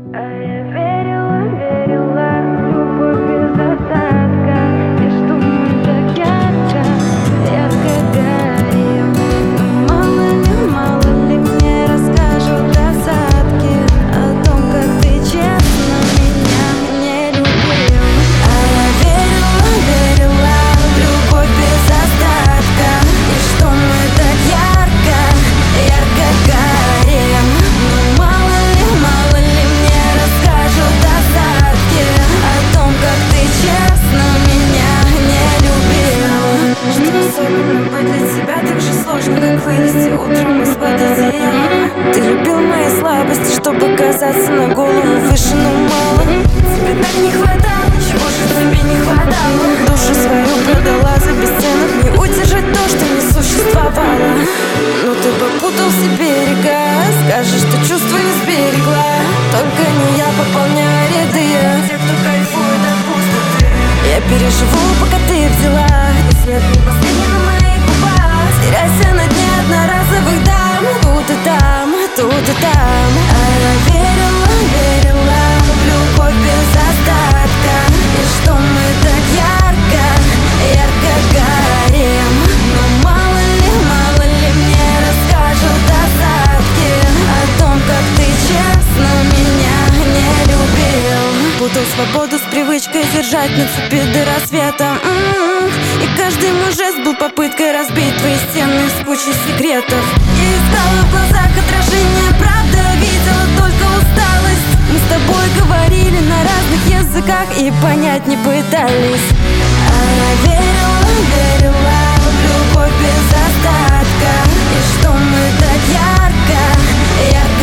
А я верила, верила в любовь без остатка. И что мы так ярко, ярко горим. Но мало ли мне расскажут досадки о том, как ты честно меня не любил. А я верила, верила в любовь без остатка. И что мы так ярко, ярко горим. Но мало ли мне расскажут досадки о том, как ты честно меня не любил. Что особенно быть для тебя так же сложно, как вылезти утром из-под одеяла. Ты любил мои слабости, чтобы казаться на голову выше, но мало. Тебе так не хватало, чего же тебе не хватало? Душу свою продала за бесценок, не удержать то, что не существовало. Но ты попутал все берега, скажешь, что чувства не сберегла. Только не я пополняю ряды, те, кто кайфует от пустоты. Я переживу, пока ты в делах, и свет не последний на моих губах. Теряйся на дне одноразовых дам, тут и там, тут и там. А я верила, верила в любовь без остатка. И что мы так ярко, ярко горим. Но мало ли мне расскажут досадки о том, как ты честно меня не любил. Путал свободу с привычкой держать на цепи до рассвета. И каждый мой жест был попыткой разбить твои стены с кучей секретов. Я искала в глазах отражение, правда видела только усталость. Мы с тобой говорили на разных языках и понять не пытались. А я верила, верила в любовь без остатка. И что мы так ярко, ярко